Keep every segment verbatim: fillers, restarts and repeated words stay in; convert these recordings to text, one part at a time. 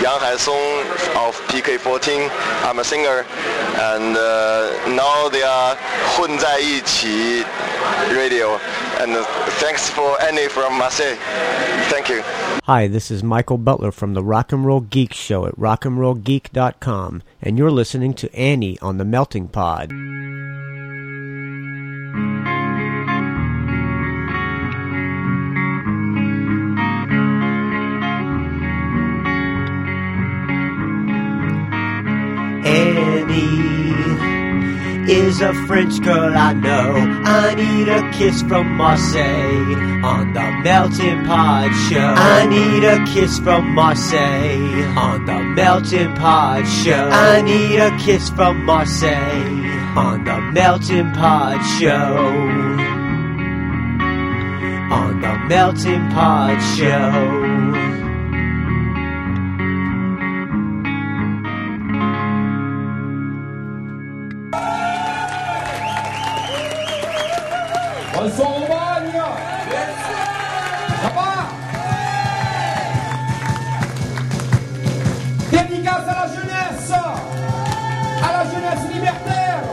Yang Haisong of P K fourteen. I'm a singer, and uh, now they are 混在一起 radio. And uh, thanks for Annie from Marseille. Thank you. Hi, this is Michael Butler from the Rock and Roll Geek Show at rock and roll geek dot com, and you're listening to Annie on the Melting Pod. Annie is a French girl I know. I need a kiss from Marseille on the Melting Pod Show. I need a kiss from Marseille on the Melting Pod Show. I need a kiss from Marseille on the Melting Pod Show. On the Melting Pod Show. On s'en romagne. Ça va? Dédicace à la jeunesse, à la jeunesse libertaire.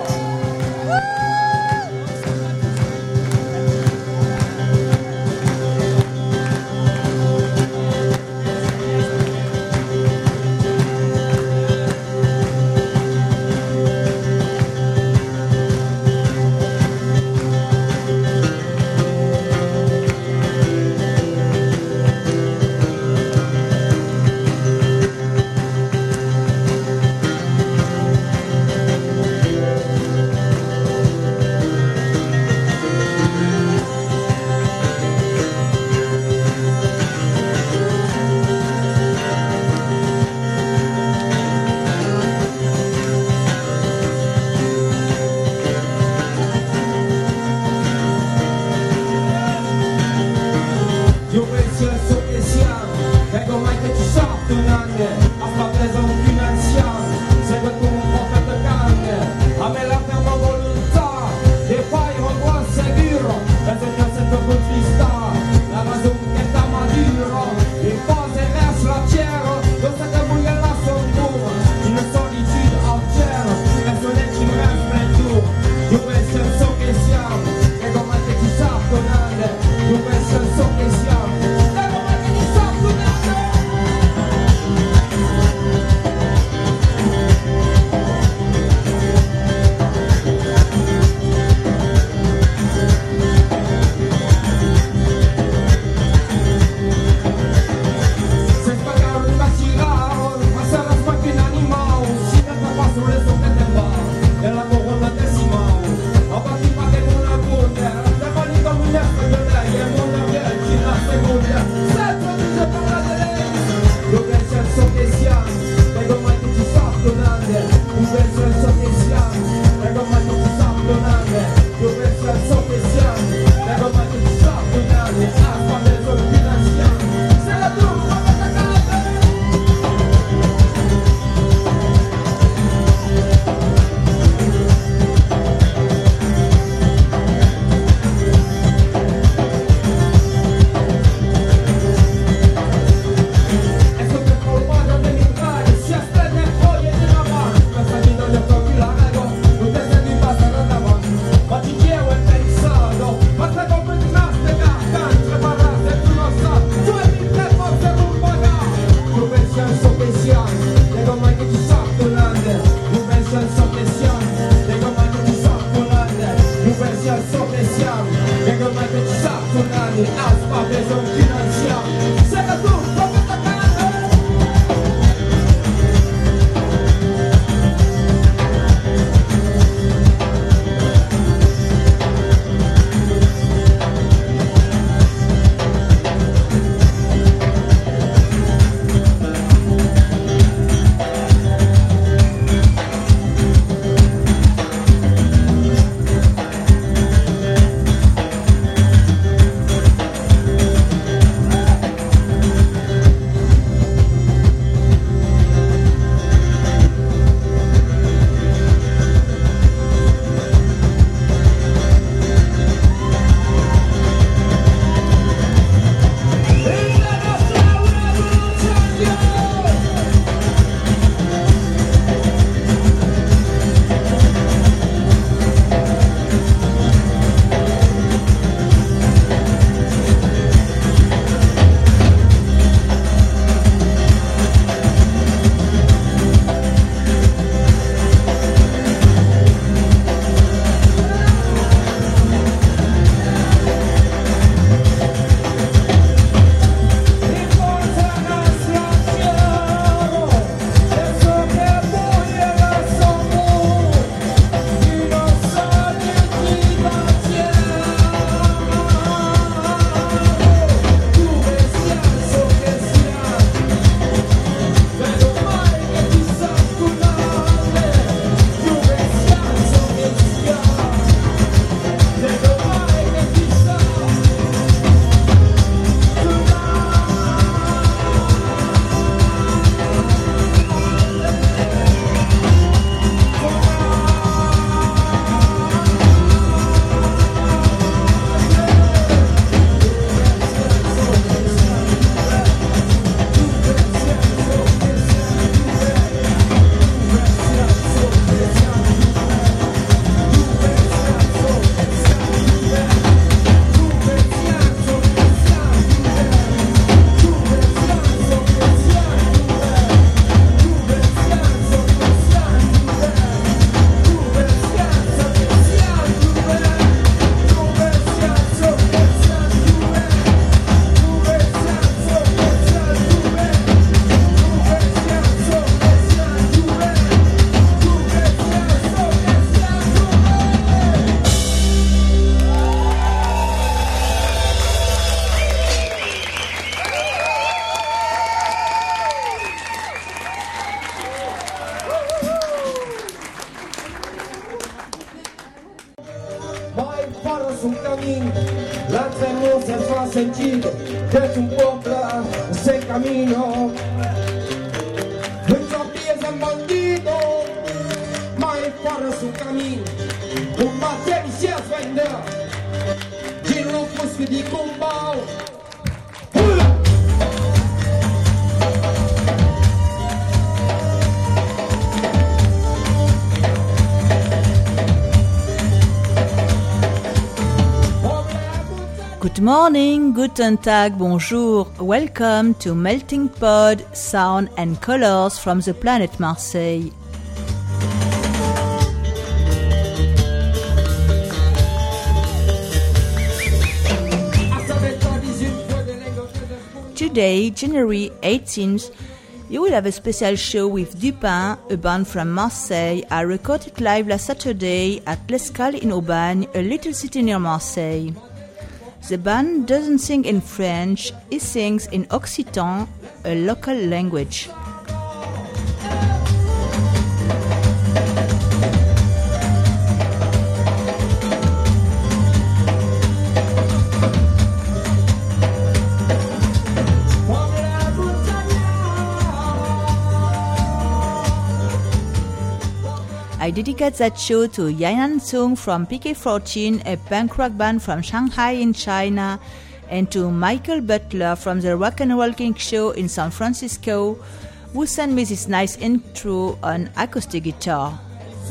sentido de un pueblo ese camino. Nuestros pies han bandido, mas para su camino. Un bater se vender, de lupus que de cumbal. Good morning, guten Tag, bonjour. Welcome to Melting Pod, Sound and Colors from the planet Marseille. Today, January eighteenth, you will have a special show with Dupin, a band from Marseille. I recorded live last Saturday at L'Escale in Aubagne, a little city near Marseille. The band doesn't sing in French, it sings in Occitan, a local language. I dedicate that show to Yayan Sung from P K fourteen, a punk rock band from Shanghai in China, and to Michael Butler from the Rock and Roll King Show in San Francisco, who sent me this nice intro on acoustic guitar.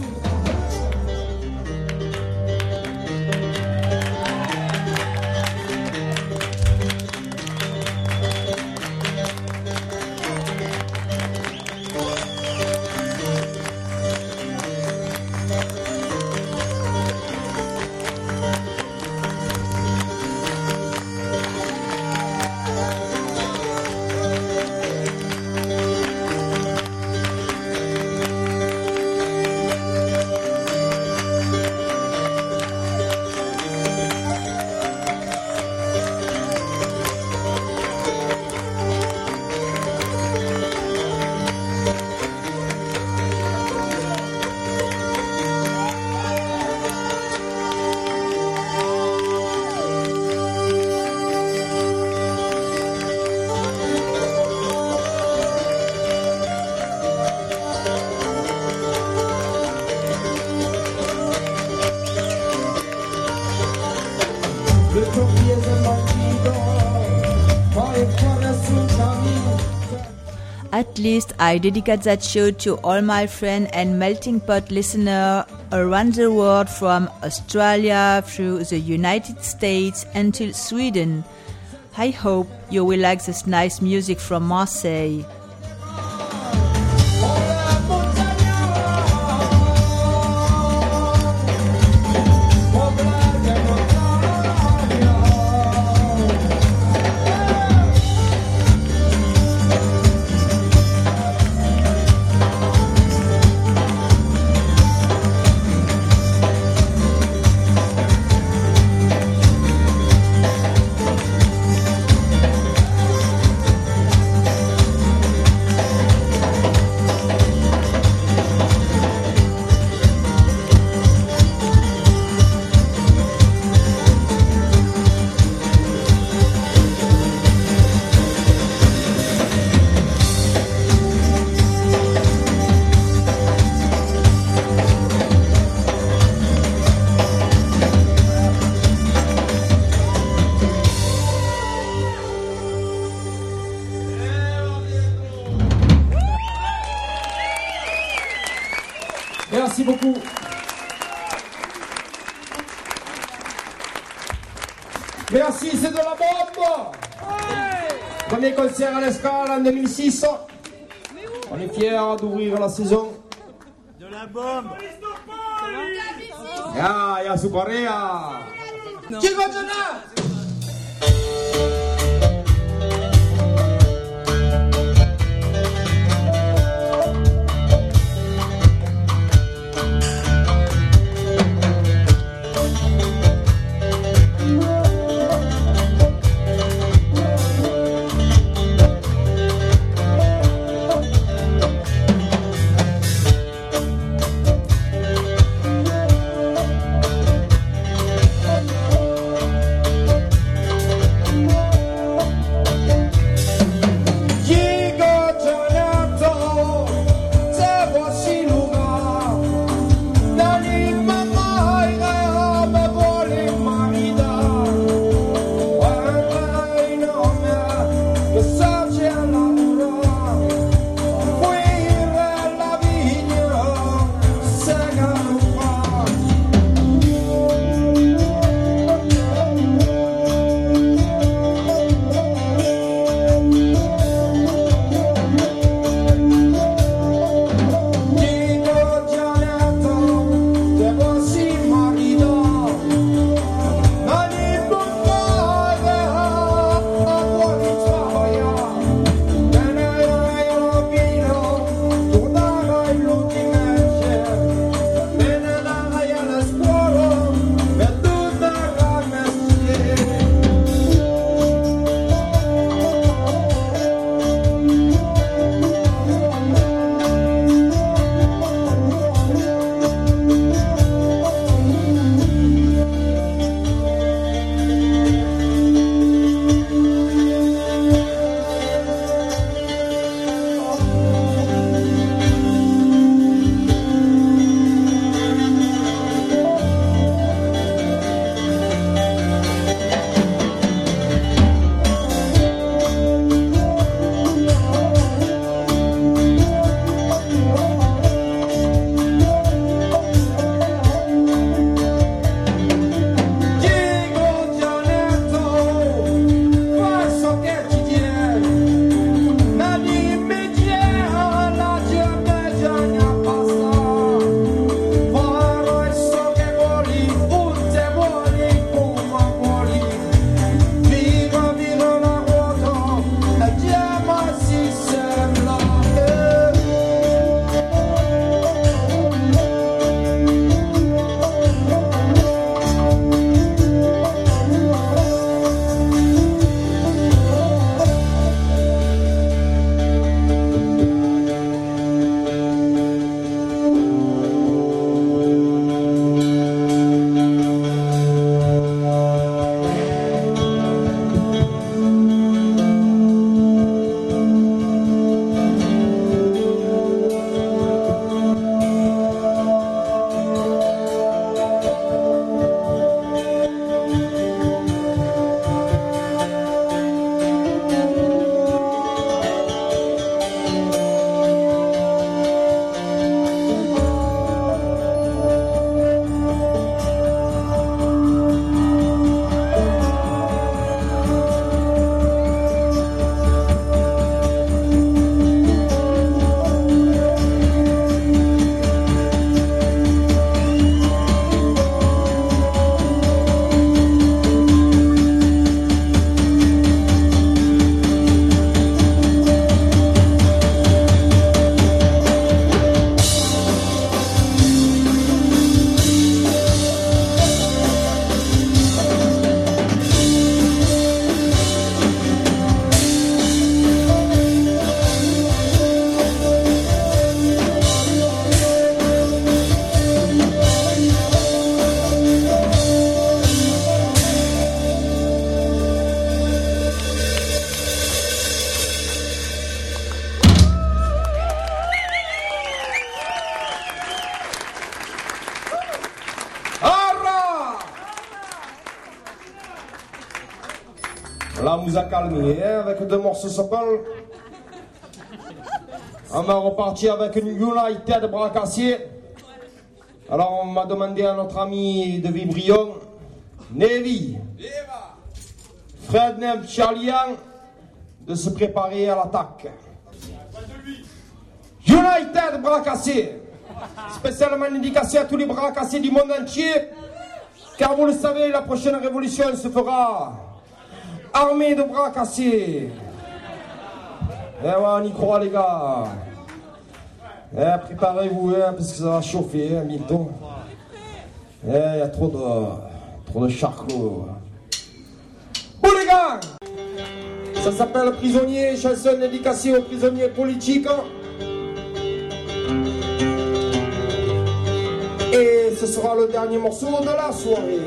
At least I dedicate that show to all my friends and Melting Pot listeners around the world, from Australia through the United States until Sweden. I hope you will like this nice music from Marseille. Merci beaucoup. Merci, c'est de la bombe. Premier concert à l'Escale en deux mille six. On est fiers d'ouvrir la saison. De la bombe. Ya, ya su Corea. Chico Jana. Là, on nous a calmé hein, avec deux morceaux sopal. On va repartir avec une United Bracassier. Alors, on m'a demandé à notre ami de Vibrion, Nevi, Fred Nev Charlian, de se préparer à l'attaque. United Bracassier, spécialement dédicacé à tous les Bracassiers du monde entier, car vous le savez, la prochaine révolution se fera armée de Bracassiers. Eh ouais, on y croit les gars. Eh, préparez-vous, hein, parce que ça va chauffer, hein, bientôt. Eh, il y a trop de, trop de charclos. Bon les gars, ça s'appelle Prisonnier, chanson dédicacée aux prisonniers politiques. Et ce sera le dernier morceau de la soirée.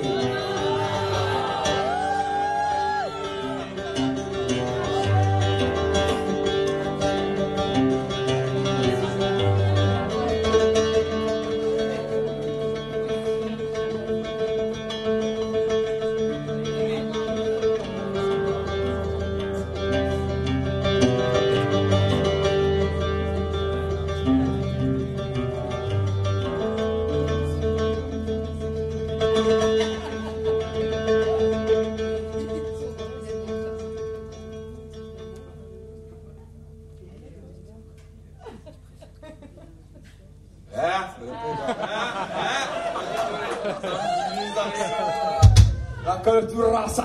La cultura rasa.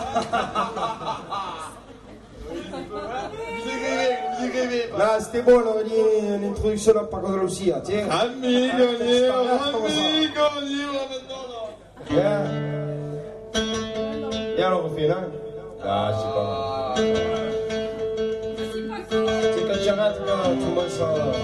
Là, c'était bon, on aurait dit une introduction à Paco de Lucia, tiens. Amigo, amigo, amigo, maintenant. Yeah. Et alors, on fait là. Ah, c'est pas mal. C'est quand j'arrête, là, tout le monde s'en va.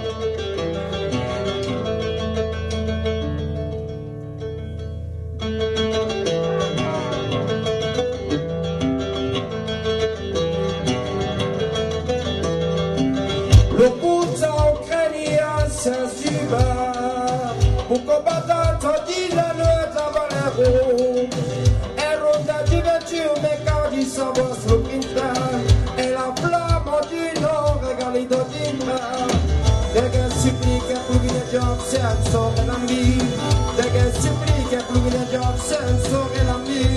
Le poussant ukrainien s'insuba pour combattre dit la note à Valero. Héros de la juventure, mais quand il s'en va sur le printemps, et la flamme du nord regardez dans l'immense. Des gars suppliquent pour qu'il y ait job, c'est un sort et l'ami. Des gars suppliquent pour qu'il y ait job, c'est un sort et l'ami.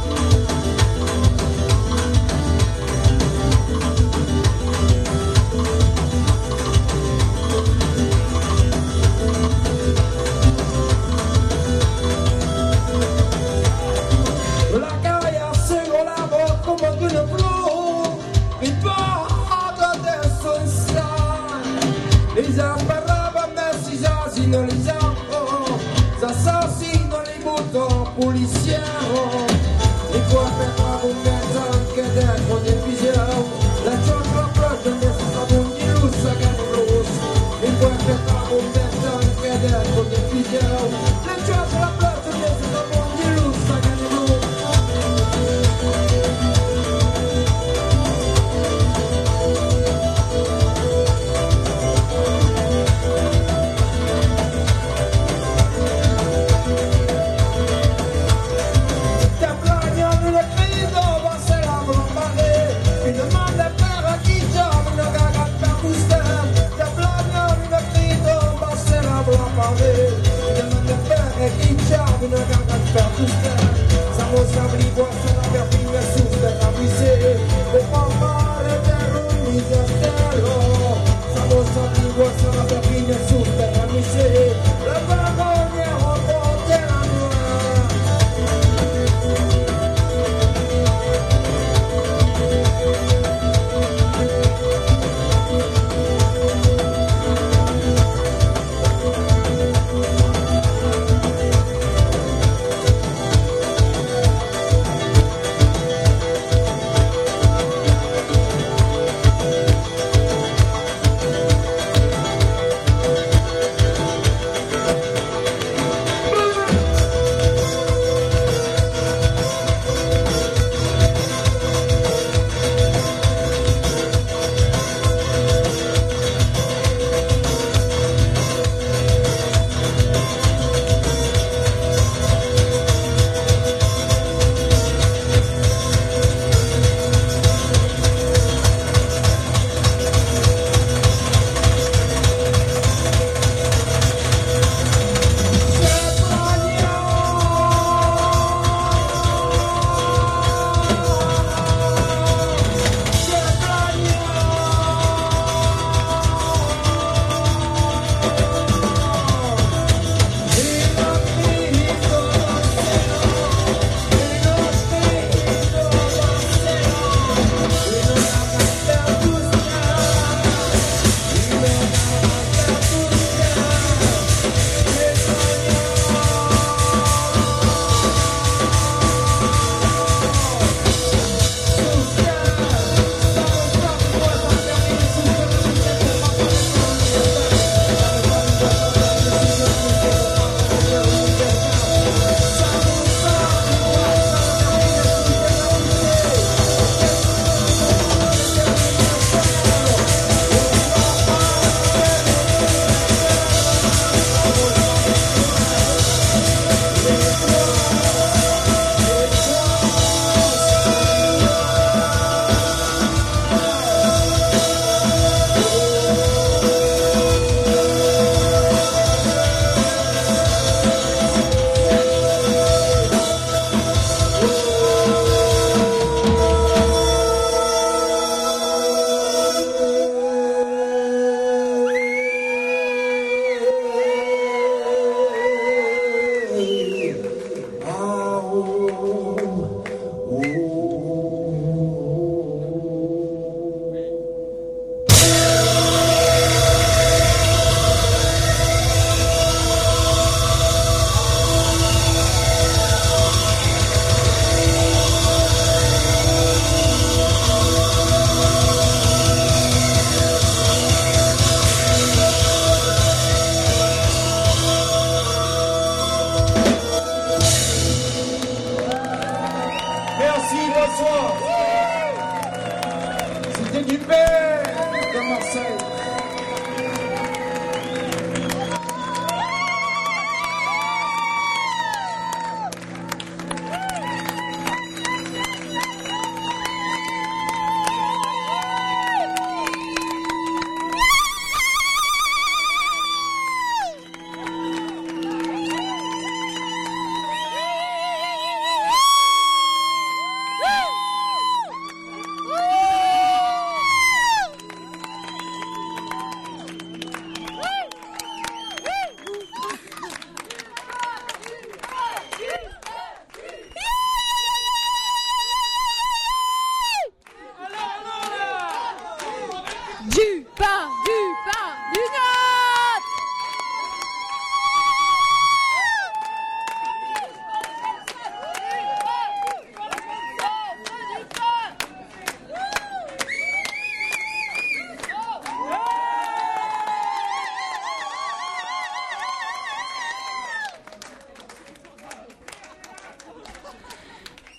Les apparavent messi asino les arbres, assassino les boutons policiers. Les quoi per bravo mezz'an che dentro del visio, la ciocca proprio nel sabon di lussa che è rosso. Les quoi per bravo mezz'an che dentro del visio, la ciocca proprio nel sabon di lussa che è rosso. Una ganga per tutte, siamo stati guasti per finire su per la vise, per fare per un miserio. Siamo stati guasti per finire su per la vise, la vergogna un po' della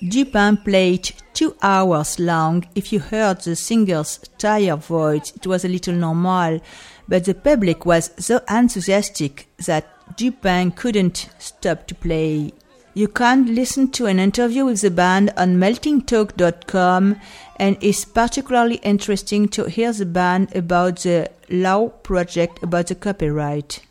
Dupin played two hours long. If you heard the singer's tired voice, it was a little normal, but the public was so enthusiastic that Dupin couldn't stop to play. You can listen to an interview with the band on melting talk dot com, and it's particularly interesting to hear the band about the law project about the copyright.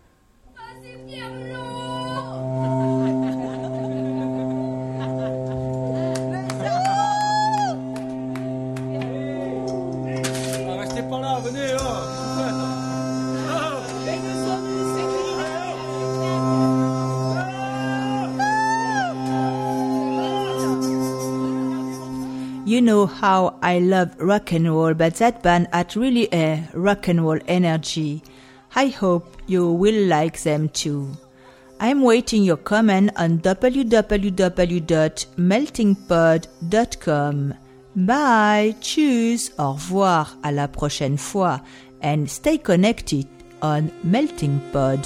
You know how I love rock and roll, but that band had really a rock and roll energy. I hope you will like them too. I'm waiting your comment on w w w dot melting pod dot com. Bye, tschüss, au revoir, à la prochaine fois, and stay connected on Melting Pod.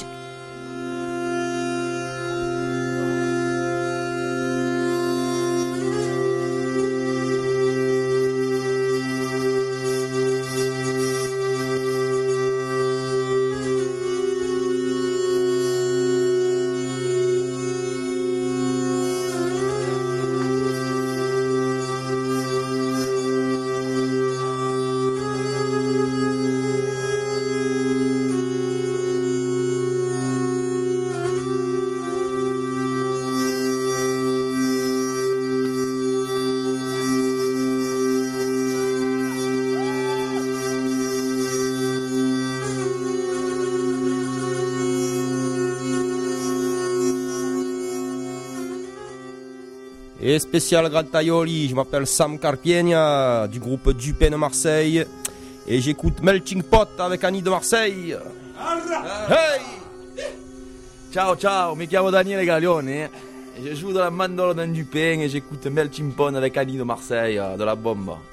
Et spécial Grand Aioli, je m'appelle Sam Carpiegna du groupe Dupin de Marseille et j'écoute Melting Pot avec Annie de Marseille. Hey! Ciao ciao, mi chiamo Daniele Galione e je joue de la mandolin d'un Dupin et j'écoute Melting Pot avec Annie de Marseille, de la bombe.